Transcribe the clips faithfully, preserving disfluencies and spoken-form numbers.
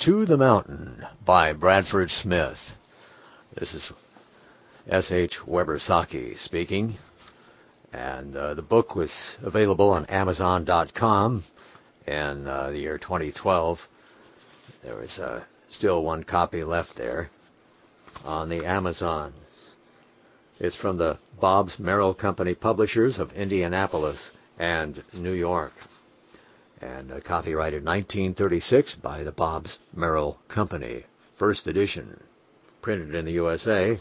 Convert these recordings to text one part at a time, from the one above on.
To the Mountain by Bradford Smith. This is S H Weber Saki speaking. And uh, the book was available on Amazon dot com in uh, the year twenty twelve. There was uh, still one copy left there on the Amazon. It's from the Bobbs Merrill Company publishers of Indianapolis and New York. And uh, copyrighted nineteen thirty-six by the Bobbs Merrill Company. First edition, printed in the U S A.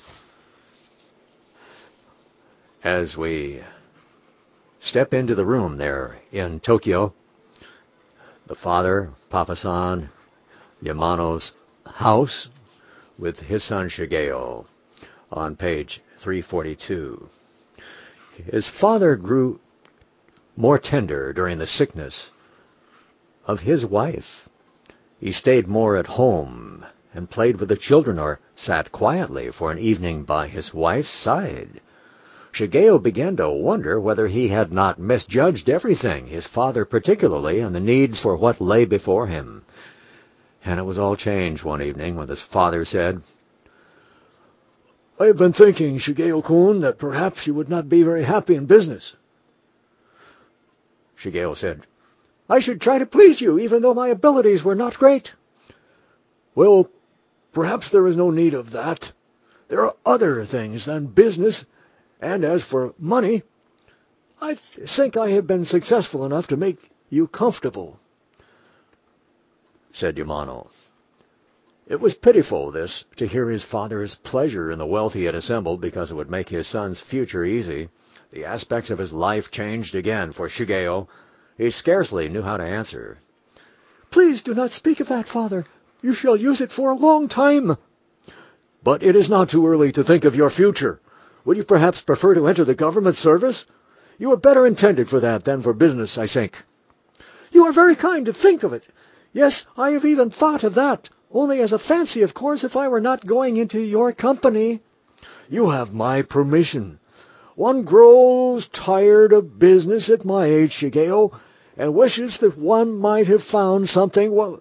As we step into the room there in Tokyo, the father, Papa-san, Yamano's house with his son Shigeo on page three forty-two. His father grew more tender during the sickness of his wife. He stayed more at home and played with the children or sat quietly for an evening by his wife's side. Shigeo began to wonder whether he had not misjudged everything, his father particularly, and the need for what lay before him. And it was all changed one evening when his father said, "I have been thinking, Shigeo-kun, that perhaps you would not be very happy in business." Shigeo said, "I should try to please you, even though my abilities were not great." "Well, perhaps there is no need of that. There are other things than business, and as for money, I think I have been successful enough to make you comfortable," said Yamano. It was pitiful, this, to hear his father's pleasure in the wealth he had assembled because it would make his son's future easy. The aspects of his life changed again for Shigeo. He scarcely knew how to answer. "Please do not speak of that, father. You shall use it for a long time." "But it is not too early to think of your future. Would you perhaps prefer to enter the government service? You are better intended for that than for business, I think." "You are very kind to think of it. Yes, I have even thought of that, only as a fancy, of course, if I were not going into your company." "You have my permission. One grows tired of business at my age, Shigeo, and wishes that one might have found something. Well,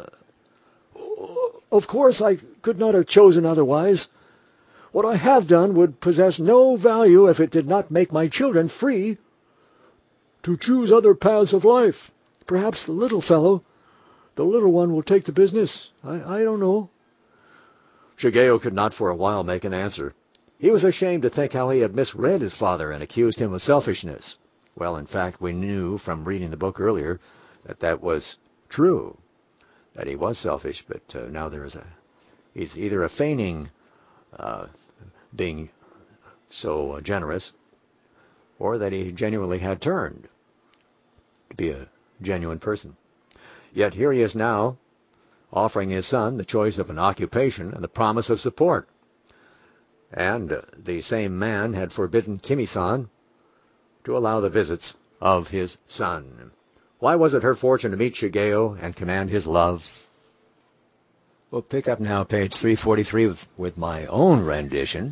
of course, I could not have chosen otherwise. What I have done would possess no value if it did not make my children free to choose other paths of life. Perhaps the little fellow, the little one, will take the business. I, I don't know." Shigeo could not for a while make an answer. He was ashamed to think how he had misread his father and accused him of selfishness. Well, in fact, we knew from reading the book earlier that that was true, that he was selfish, but uh, now there is a, he's either a feigning uh, being so uh, generous, or that he genuinely had turned to be a genuine person. Yet here he is now, offering his son the choice of an occupation and the promise of support. And uh, the same man had forbidden Kimi-san to allow the visits of his son. Why was it her fortune to meet Shigeo and command his love? We'll pick up now page three forty-three with, with my own rendition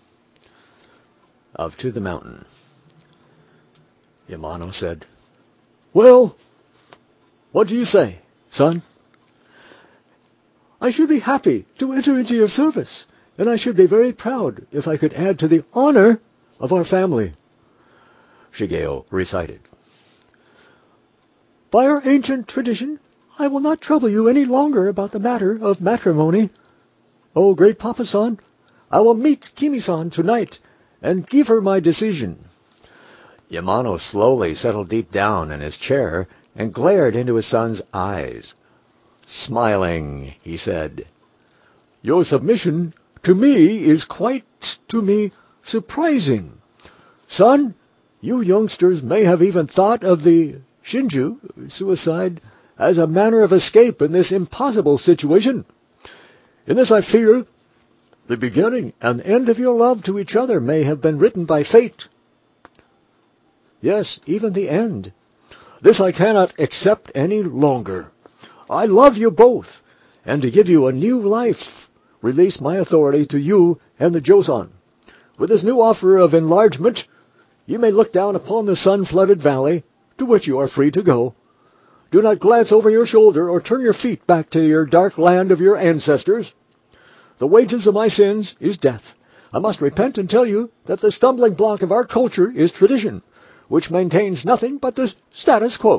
of To the Mountain. Yamano said, "Well, what do you say, son?" "I should be happy to enter into your service, and I should be very proud if I could add to the honor of our family." Shigeo recited, "By our ancient tradition, I will not trouble you any longer about the matter of matrimony. Oh, great Papa-san, I will meet Kimi-san tonight and give her my decision." Yamano slowly settled deep down in his chair and glared into his son's eyes. Smiling, he said, "Your submission to me is quite, to me, surprising. Son, you youngsters may have even thought of the Shinju, suicide, as a manner of escape in this impossible situation. In this, I fear, the beginning and end of your love to each other may have been written by fate. Yes, even the end. This I cannot accept any longer. I love you both, and to give you a new life, release my authority to you and the Josan. With this new offer of enlargement, you may look down upon the sun-flooded valley, to which you are free to go. Do not glance over your shoulder or turn your feet back to your dark land of your ancestors. The wages of my sins is death. I must repent and tell you that the stumbling block of our culture is tradition, which maintains nothing but the status quo.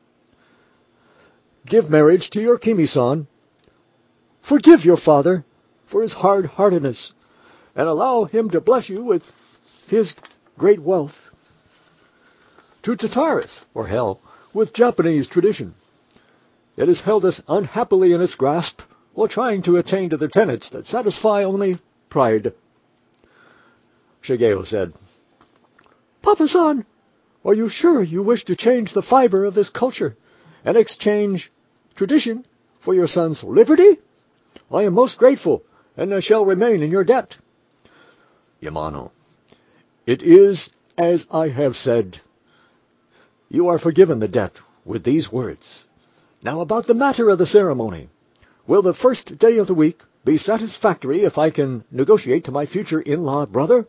Give marriage to your Kimi-san. Forgive your father for his hard-heartedness, and allow him to bless you with his great wealth. To Tataris, or hell, with Japanese tradition. It has held us unhappily in its grasp, while trying to attain to the tenets that satisfy only pride. Shigeo said, Papa-san, are you sure you wish to change the fiber of this culture and exchange tradition for your son's liberty? I am most grateful, and I shall remain in your debt. Yamano, it is as I have said. You are forgiven the debt with these words. Now about the matter of the ceremony. Will the first day of the week be satisfactory if I can negotiate to my future in-law brother?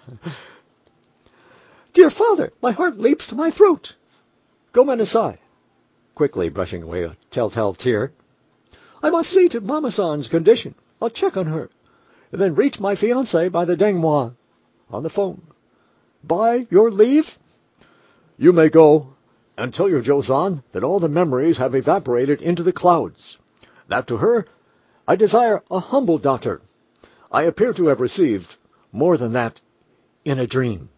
Dear father, my heart leaps to my throat. Gomenasai, quickly brushing away a telltale tear. I must see to Mama-san's condition. I'll check on her, and then reach my fiancé by the denghwa on the phone. By your leave? You may go, and tell your Josan that all the memories have evaporated into the clouds. That to her, I desire a humble daughter. I appear to have received more than that in a dream.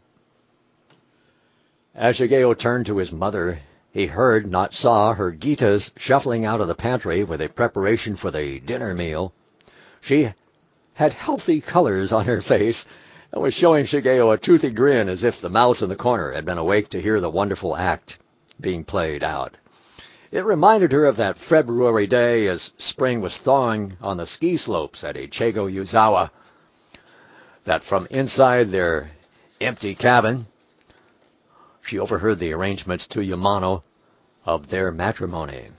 As Shigeo turned to his mother, he heard, not saw, her Gita's shuffling out of the pantry with a preparation for the dinner meal. She had healthy colors on her face and was showing Shigeo a toothy grin as if the mouse in the corner had been awake to hear the wonderful act being played out. It reminded her of that February day as spring was thawing on the ski slopes at Ichigo Yuzawa, that from inside their empty cabin, she overheard the arrangements to Yamano of their matrimony.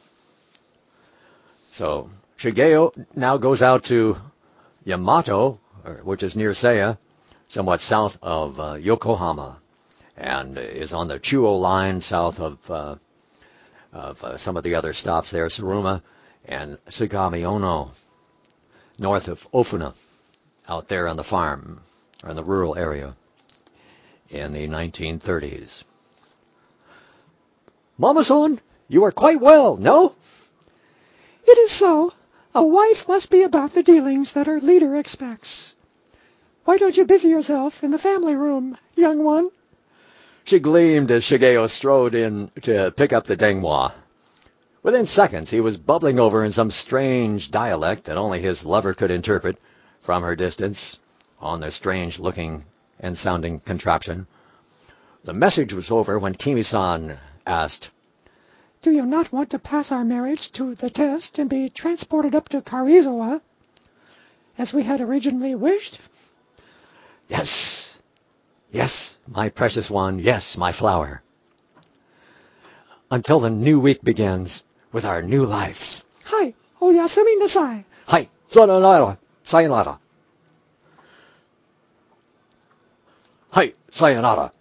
So Shigeo now goes out to Yamato, which is near Seiya, somewhat south of uh, Yokohama, and is on the Chuo line south of, uh, of uh, some of the other stops there, Saruma and Sagami Ono, north of Ofuna, out there on the farm, or in the rural area, in the nineteen thirties. Mama-san, you are quite well, no? It is so. A wife must be about the dealings that her leader expects. Why don't you busy yourself in the family room, young one? She gleamed as Shigeo strode in to pick up the denghwa. Within seconds, he was bubbling over in some strange dialect that only his lover could interpret from her distance on the strange-looking and sounding contraption. The message was over when Kimi-san asked, Do you not want to pass our marriage to the test and be transported up to Karizawa, as we had originally wished? Yes, yes, my precious one, yes, my flower. Until the new week begins with our new life. Hi, oyasumi nasai. Hi, sayonara, sayonara. Hi, sayonara.